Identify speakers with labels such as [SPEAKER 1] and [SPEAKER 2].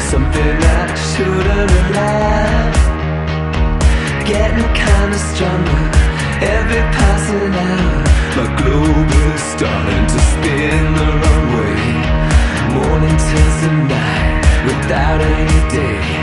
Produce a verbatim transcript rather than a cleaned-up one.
[SPEAKER 1] something I shouldn't have left. Getting kinda stronger every passing hour. My globe is starting to spin the wrong way. Morning turns to night without any day.